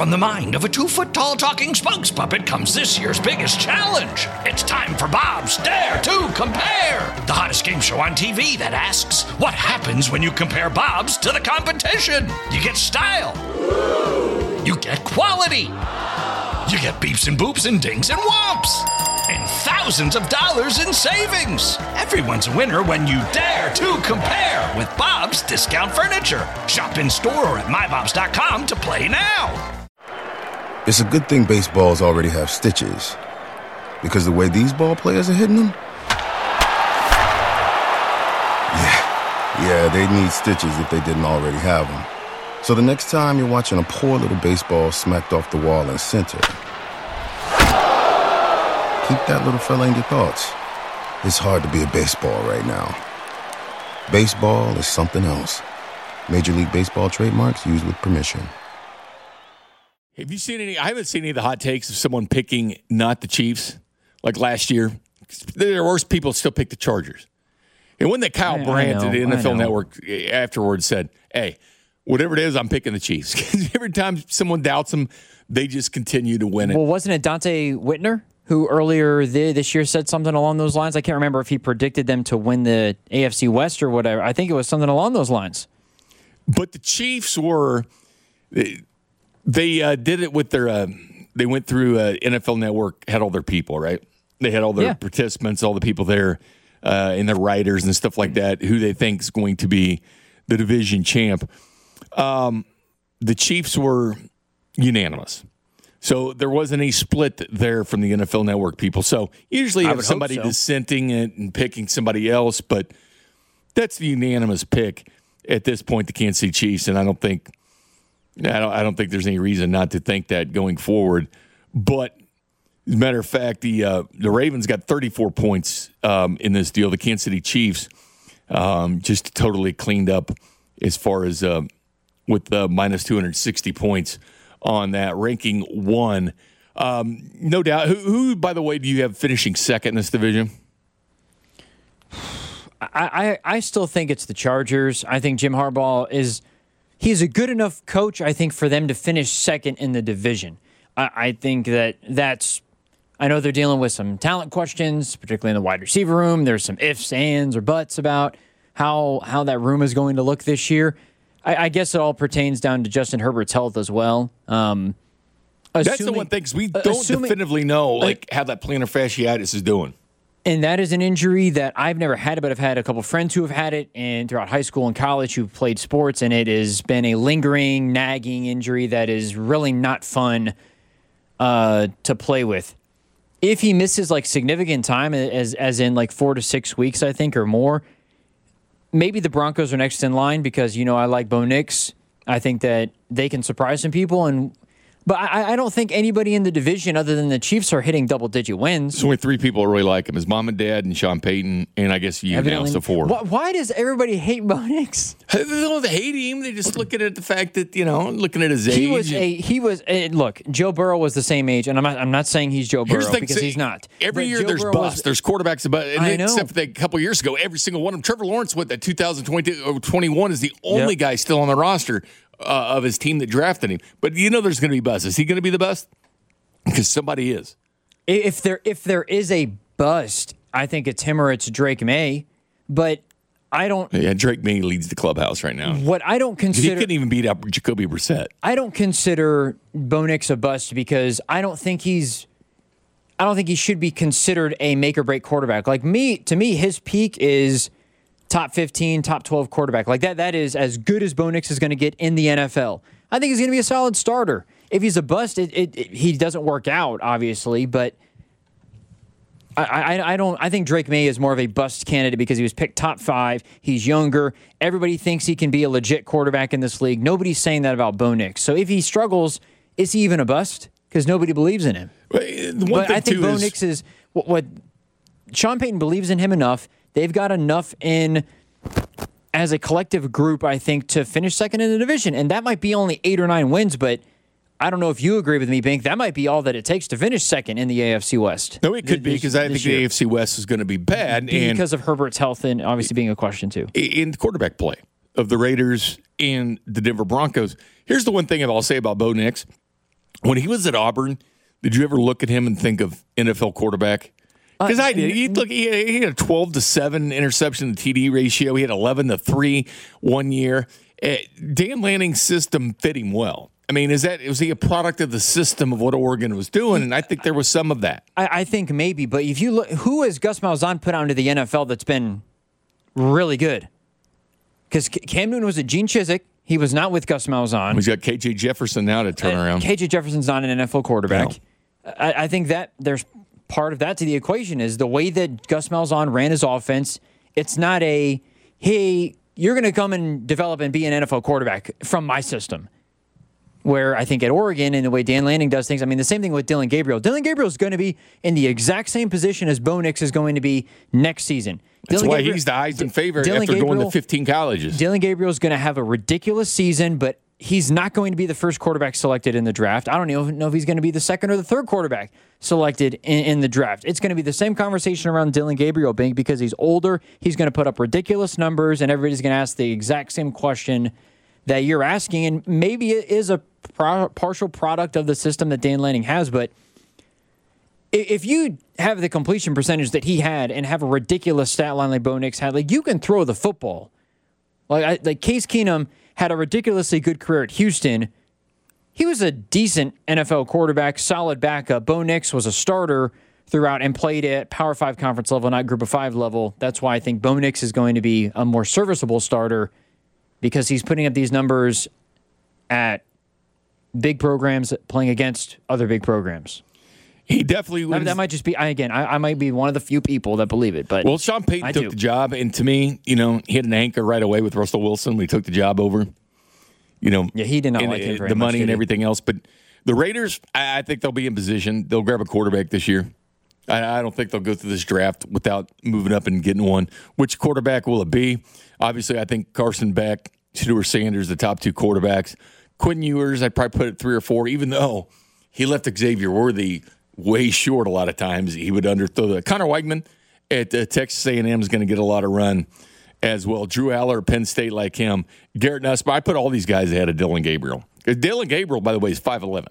From the mind of a 2-foot-tall talking spokes puppet comes this year's biggest challenge. It's time for Bob's Dare to Compare, the hottest game show on TV that asks, what happens when you compare Bob's to the competition? You get style. You get quality. You get beeps and boops and dings and whomps. And thousands of dollars in savings. Everyone's a winner when you dare to compare with Bob's Discount Furniture. Shop in store or at mybobs.com to play now. It's a good thing baseballs already have stitches, because the way these ball players are hitting them, yeah, they'd need stitches if they didn't already have them. So the next time you're watching a poor little baseball smacked off the wall in center, keep that little fella in your thoughts. It's hard to be a baseball right now. Baseball is something else. Major League Baseball trademarks used with permission. Have you seen any? I haven't seen any of the hot takes of someone picking not the Chiefs, like last year. There were people still pick the Chargers. And when that Kyle Brandt at the NFL Network afterwards said, hey, whatever it is, I'm picking the Chiefs. Because every time someone doubts them, they just continue to win it. Well, wasn't it Dante Whitner who earlier this year said something along those lines? I can't remember if he predicted them to win the AFC West or whatever. I think it was something along those lines. But the Chiefs were... They did it with their. They went through NFL Network, had all their people, right? They had all their participants, all the people there, and the writers and stuff like that, who they think is going to be the division champ. The Chiefs were unanimous, so there wasn't any split there from the NFL Network people. So usually you have somebody dissenting and picking somebody else, but that's the unanimous pick at this point. The Kansas City Chiefs, and I don't think there's any reason not to think that going forward. But as a matter of fact, the Ravens got 34 points in this deal. The Kansas City Chiefs just totally cleaned up as far as with minus 260 points on that, ranking 1. No doubt. Who, by the way, do you have finishing second in this division? I still think it's the Chargers. I think Jim Harbaugh he's a good enough coach, I think, for them to finish second in the division. I think that's... I know they're dealing with some talent questions, particularly in the wide receiver room. There's some ifs, ands, or buts about how that room is going to look this year. I guess it all pertains down to Justin Herbert's health as well. That's the one thing, because we don't definitively know how that plantar fasciitis is doing. And that is an injury that I've never had, but I've had a couple friends who have had it, and throughout high school and college who've played sports, and it has been a lingering, nagging injury that is really not fun to play with. If he misses significant time, as in 4 to 6 weeks, I think, or more, maybe the Broncos are next in line because I like Bo Nix. I think that they can surprise some people, but I don't think anybody in the division other than the Chiefs are hitting double-digit wins. There's only 3 people who really like him. His mom and dad and Sean Payton, and I guess you now, so 4. Why does everybody hate Bo Nix? They don't hate him. They just looking at the fact that, looking at his age. Look, Joe Burrow was the same age, and I'm not saying he's Joe Burrow because he's not. Every year there's busts. There's quarterbacks, except for a couple years ago, every single one of them. Trevor Lawrence went that 2022 or 21 is the only guy still on the roster of his team that drafted him. But there's going to be busts. Is he going to be the best? Because somebody is. If there is a bust, I think it's him or it's Drake May. But I don't... Yeah, Drake May leads the clubhouse right now. What I don't consider... He couldn't even beat up Jacoby Brissett. I don't consider Bo Nix a bust because I don't think he should be considered a make-or-break quarterback. To me, his peak is... top 15, top 12 quarterback. That is as good as Bo Nix is going to get in the NFL. I think he's going to be a solid starter. If he's a bust, he doesn't work out, obviously, but I think Drake May is more of a bust candidate because he was picked top 5. He's younger. Everybody thinks he can be a legit quarterback in this league. Nobody's saying that about Bo Nix. So if he struggles, is he even a bust? Because nobody believes in him. But I think Bo Nix is what Sean Payton believes in him enough. They've got enough in as a collective group, I think, to finish second in the division. And that might be only 8 or 9 wins, but I don't know if you agree with me, Bink. That might be all that it takes to finish second in the AFC West. No, it could be because I think the AFC West is going to be bad. Because of Herbert's health and obviously being a question, too. In the quarterback play of the Raiders and the Denver Broncos. Here's the one thing I'll say about Bo Nix. When he was at Auburn, did you ever look at him and think of NFL quarterback? Because I did. He had a 12-7 interception to TD ratio. He had 11-3 1 year. Dan Lanning's system fit him well. I mean, was he a product of the system of what Oregon was doing? And I think there was some of that. I think maybe, but if you look, who has Gus Malzahn put out into the NFL that's been really good? Because Cam Newton was at Gene Chizik. He was not with Gus Malzahn. He's got KJ Jefferson now to turn around. KJ Jefferson's not an NFL quarterback. No. I think that there's part of that to the equation is the way that Gus Malzahn ran his offense. It's not hey, you're going to come and develop and be an NFL quarterback from my system. Where I think at Oregon and the way Dan Lanning does things, I mean, the same thing with Dillon Gabriel. Dillon Gabriel is going to be in the exact same position as Bo Nix is going to be next season. That's why he's the Heisman favorite after going to 15 colleges. Dillon Gabriel is going to have a ridiculous season, but he's not going to be the first quarterback selected in the draft. I don't even know if he's going to be the second or the third quarterback selected in the draft. It's going to be the same conversation around Dillon Gabriel being because he's older. He's going to put up ridiculous numbers, and everybody's going to ask the exact same question that you're asking. And maybe it is a partial product of the system that Dan Lanning has, but if you have the completion percentage that he had and have a ridiculous stat line like Bo Nix had, like you can throw the football. Like Case Keenum had a ridiculously good career at Houston. He was a decent NFL quarterback, solid backup. Bo Nix was a starter throughout and played at Power 5 conference level, not Group of 5 level. That's why I think Bo Nix is going to be a more serviceable starter because he's putting up these numbers at big programs playing against other big programs. He definitely wins. That might just be, I might be one of the few people that believe it. But Sean Payton took the job, and to me, he hit an anchor right away with Russell Wilson when he took the job over. Yeah, he did not like him very the much, money and everything else. But the Raiders, I think they'll be in position. They'll grab a quarterback this year. I don't think they'll go through this draft without moving up and getting one. Which quarterback will it be? Obviously, I think Carson Beck, Shedeur Sanders, the top two quarterbacks. Quinn Ewers, I'd probably put at 3 or 4, even though he left Xavier Worthy way short a lot of times. He would underthrow the Connor Weigman at Texas A&M is going to get a lot of run as well. Drew Aller at Penn State like him. Garrett Nussbaum. I put all these guys ahead of Dillon Gabriel. Dillon Gabriel, by the way, is 5'11".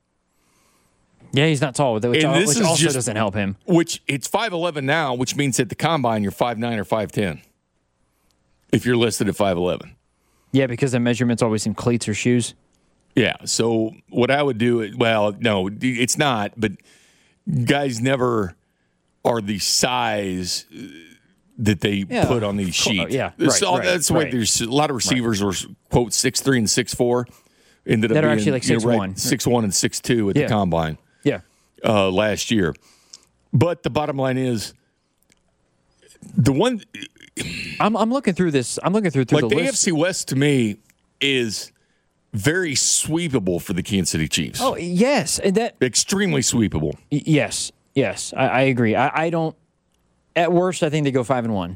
Yeah, he's not tall, which also doesn't help him. Which it's 5'11" now, which means at the combine you're 5'9" or 5'10". If you're listed at 5'11". Yeah, because the measurement's always in cleats or shoes. Yeah, so what I would do, well, no, it's not, but guys never are the size that they put on these sheets. Yeah, that's the way there's a lot of receivers were, quote, 6'3" and 6'4". Ended up that are being, actually like 6'1". 6'1" and 6'2" at the combine. Yeah. Last year. But the bottom line is, the one... I'm looking through this. I'm looking through like the list. AFC West, to me, is very sweepable for the Kansas City Chiefs. Oh, yes. Extremely sweepable. Yes. I agree. I don't... At worst, I think they go 5-1.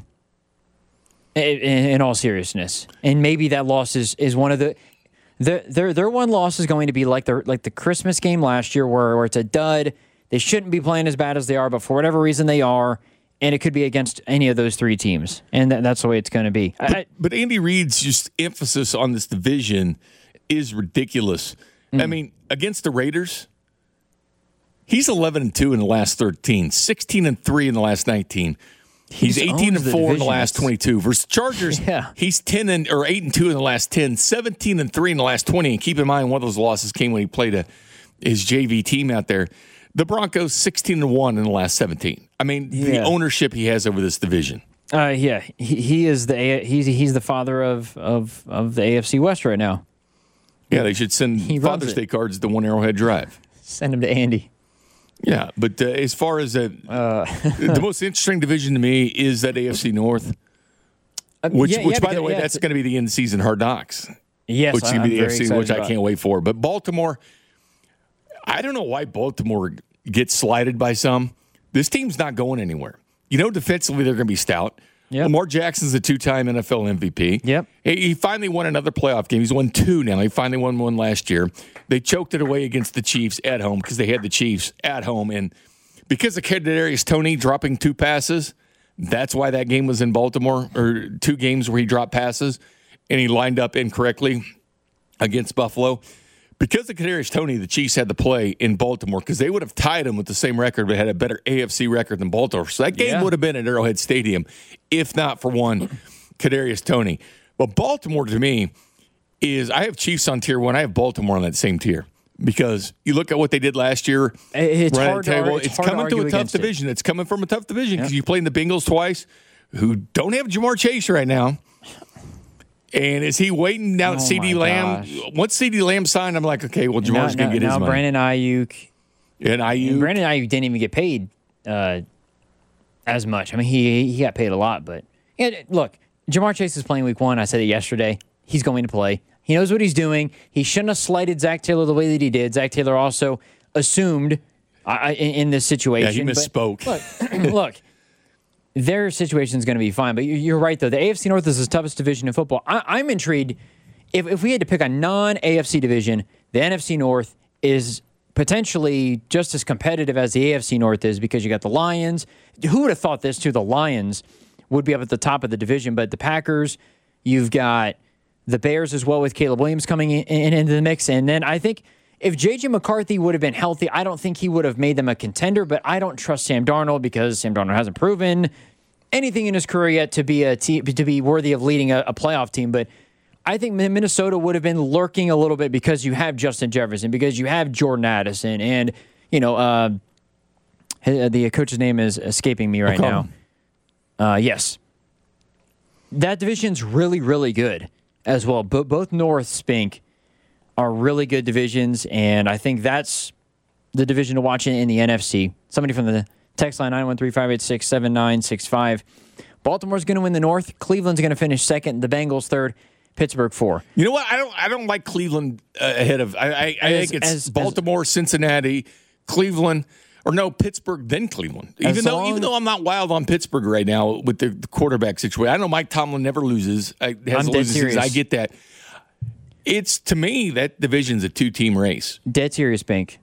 In all seriousness. And maybe that loss is one of the... Their one loss is going to be like the Christmas game last year where it's a dud. They shouldn't be playing as bad as they are, but for whatever reason they are, and it could be against any of those three teams. And that's the way it's going to be. But Andy Reid's just emphasis on this division is ridiculous. I mean, against the Raiders, he's 11-2 in the last 13, 16-3 in the last 19. He's 18-4 in the last 22. Versus Chargers, he's 8-2 in the last 10, 17-3 in the last 20. And keep in mind, one of those losses came when he played his JV team out there. The Broncos 16-1 in the last 17. I mean, the ownership he has over this division. He is he's the father of the AFC West right now. Yeah, they should send Father's Day cards to One Arrowhead Drive. Send them to Andy. Yeah, but as far as the most interesting division to me is that AFC North, which by the way, that's going to be the end-season Hard Knocks. Yes, which is going to be the AFC, which I can't wait for. But Baltimore, I don't know why Baltimore gets slighted by some. This team's not going anywhere. Defensively, they're going to be stout. Yep. Lamar Jackson's a 2-time NFL MVP. Yep. He finally won another playoff game. He's won 2 now. He finally won one last year. They choked it away against the Chiefs at home because they had the Chiefs at home. And because of Kadarius Toney dropping 2 passes, that's why that game was in Baltimore, or 2 games where he dropped passes and he lined up incorrectly against Buffalo. Because of Kadarius Toney, the Chiefs had to play in Baltimore because they would have tied them with the same record but had a better AFC record than Baltimore. So that game would have been at Arrowhead Stadium if not for one Kadarius Toney. But Baltimore, to me, is I have Chiefs on tier 1. I have Baltimore on that same tier because you look at what they did last year. It's hard it's coming to a tough division. It's coming from a tough division because you played the Bengals twice, who don't have Jamar Chase right now. And is he waiting down CeeDee Lamb? Once CeeDee Lamb signed, I'm like, okay, well, Jamar's going to get his money. Now Brandon Ayuk. And Brandon Ayuk didn't even get paid as much. I mean, he got paid a lot. But look, Jamar Chase is playing week 1. I said it yesterday. He's going to play. He knows what he's doing. He shouldn't have slighted Zach Taylor the way that he did. Zach Taylor also assumed in this situation. Yeah, he misspoke. But, look. Their situation is going to be fine. But you're right, though. The AFC North is the toughest division in football. I'm intrigued. If we had to pick a non-AFC division, the NFC North is potentially just as competitive as the AFC North is because you got the Lions. Who would have thought this, too? The Lions would be up at the top of the division. But the Packers, you've got the Bears as well with Caleb Williams coming into the mix. And then I think if J.J. McCarthy would have been healthy, I don't think he would have made them a contender, but I don't trust Sam Darnold because Sam Darnold hasn't proven anything in his career yet to be worthy of leading a playoff team. But I think Minnesota would have been lurking a little bit because you have Justin Jefferson, because you have Jordan Addison, and the coach's name is escaping me right now. Yes, that division's really, really good as well. But both North Spink are really good divisions, and I think that's the division to watch in the NFC. Somebody from the text line 913-586-7965. Baltimore's going to win the North. Cleveland's going to finish second. The Bengals third. Pittsburgh 4. You know what? I don't like Cleveland ahead of. I think it's Baltimore, Cincinnati, Cleveland, or no, Pittsburgh, then Cleveland. Even though I'm not wild on Pittsburgh right now with the quarterback situation. I know Mike Tomlin never loses. I get that. It's, to me, that division's a 2-team race. Dead serious, Bink.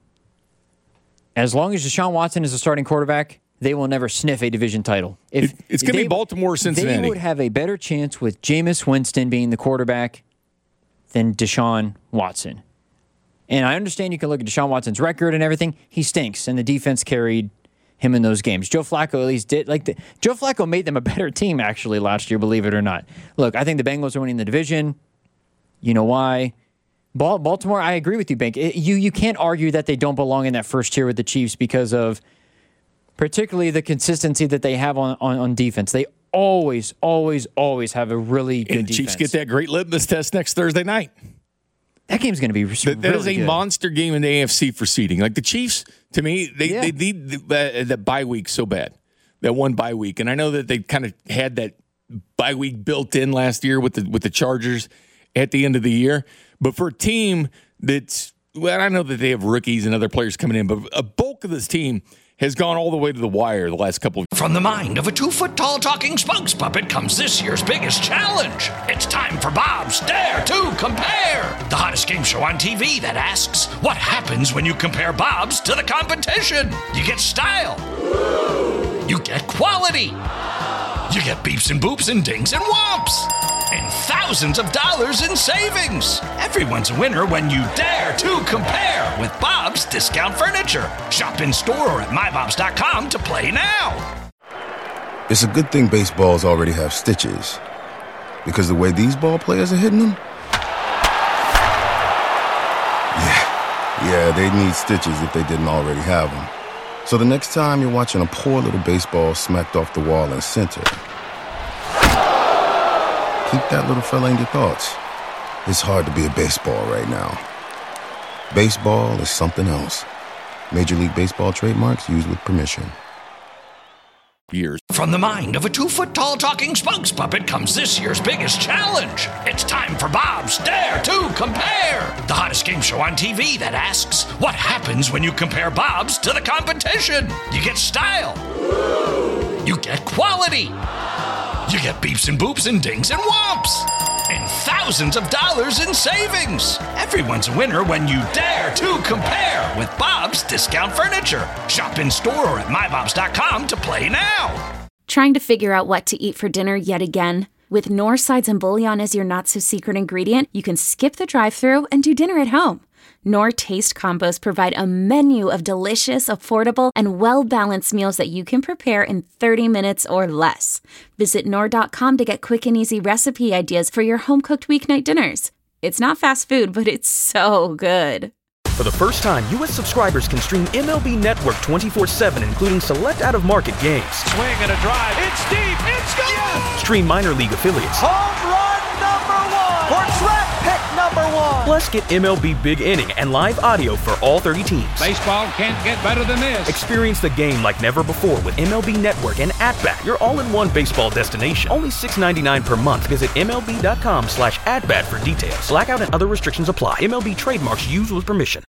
As long as Deshaun Watson is a starting quarterback, they will never sniff a division title. It's going to be Baltimore or Cincinnati. They would have a better chance with Jameis Winston being the quarterback than Deshaun Watson. And I understand you can look at Deshaun Watson's record and everything. He stinks, and the defense carried him in those games. Joe Flacco at least did. Joe Flacco made them a better team, actually, last year, believe it or not. Look, I think the Bengals are winning the division. You know why? Baltimore, I agree with you, Bank. You can't argue that they don't belong in that first tier with the Chiefs because of particularly the consistency that they have on defense. They always have a really good defense. Chiefs get that great litmus test next Thursday night. That game's going to be really That is a good. monster game in the AFC for seeding. Like the Chiefs, to me, they need the bye week so bad. That one bye week. And I know that they kind of had that bye week built in last year with the Chargers at the end of the year. But for a team that's, I know that they have rookies and other players coming in, but a bulk of this team has gone all the way to the wire the last couple of years. From the mind of a 2-foot-tall talking spokes puppet comes this year's biggest challenge. It's time for Bob's Dare to Compare, the hottest game show on TV that asks, what happens when you compare Bob's to the competition? You get style. You get quality. You get beeps and boops and dings and whomps. And thousands of dollars in savings. Everyone's a winner when you dare to compare with Bob's Discount Furniture. Shop in store or at mybobs.com to play now. It's a good thing baseballs already have stitches. Because the way these ball players are hitting them? Yeah, they'd need stitches if they didn't already have them. So the next time you're watching a poor little baseball smacked off the wall in center, keep that little fella in your thoughts. It's hard to be a baseball right now. Baseball is something else. Major League Baseball trademarks used with permission. Years. From the mind of a 2-foot-tall talking spokes puppet comes this year's biggest challenge. It's time for Bob's Dare to Compare, the hottest game show on TV that asks, what happens when you compare Bob's to the competition? You get style. You get quality. You get beeps and boops and dings and whomps. And thousands of dollars in savings. Everyone's a winner when you dare to compare with Bob's Discount Furniture. Shop in store or at mybobs.com to play now. Trying to figure out what to eat for dinner yet again? With North Sides and Bouillon as your not-so-secret ingredient, you can skip the drive-thru and do dinner at home. Knorr Taste Combos provide a menu of delicious, affordable, and well-balanced meals that you can prepare in 30 minutes or less. Visit Knorr.com to get quick and easy recipe ideas for your home-cooked weeknight dinners. It's not fast food, but it's so good. For the first time, U.S. subscribers can stream MLB Network 24/7, including select out-of-market games. Swing and a drive. It's deep. It's gone. Yes! Stream minor league affiliates. Home run number 1. Or draft pick number 1. Plus, get MLB Big Inning and live audio for all 30 teams. Baseball can't get better than this. Experience the game like never before with MLB Network and @Bat, your all-in-one baseball destination. Only $6.99 per month. Visit MLB.com/@Bat for details. Blackout and other restrictions apply. MLB trademarks used with permission.